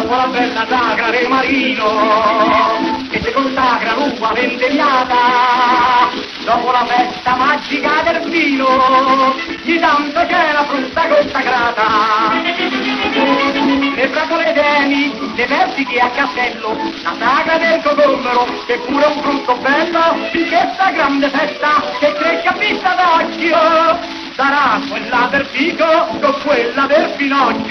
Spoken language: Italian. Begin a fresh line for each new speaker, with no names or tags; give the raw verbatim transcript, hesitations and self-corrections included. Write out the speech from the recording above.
dopo la bella sagra del marino, che si consacra l'uva vendemmiata, dopo la festa magica del vino, di tanto c'è la frutta consacrata. Le fragole demi, le persiche a castello, la sagra del cocomero, che pure è un frutto bello, che sta grande festa, che cresce a vista d'occhio, sarà quella del fico con quella del finocchio.